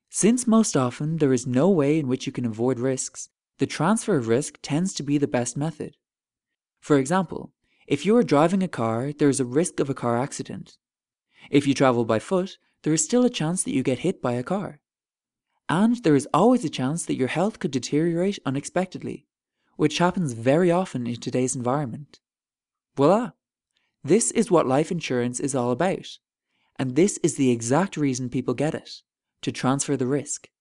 Since most often there is no way in which you can avoid risks, the transfer of risk tends to be the best method. For example, if you are driving a car, there is a risk of a car accident. If you travel by foot, there is still a chance that you get hit by a car. And there is always a chance that your health could deteriorate unexpectedly, which happens very often in today's environment. Voila! This is what life insurance is all about. And this is the exact reason people get it: to transfer the risk.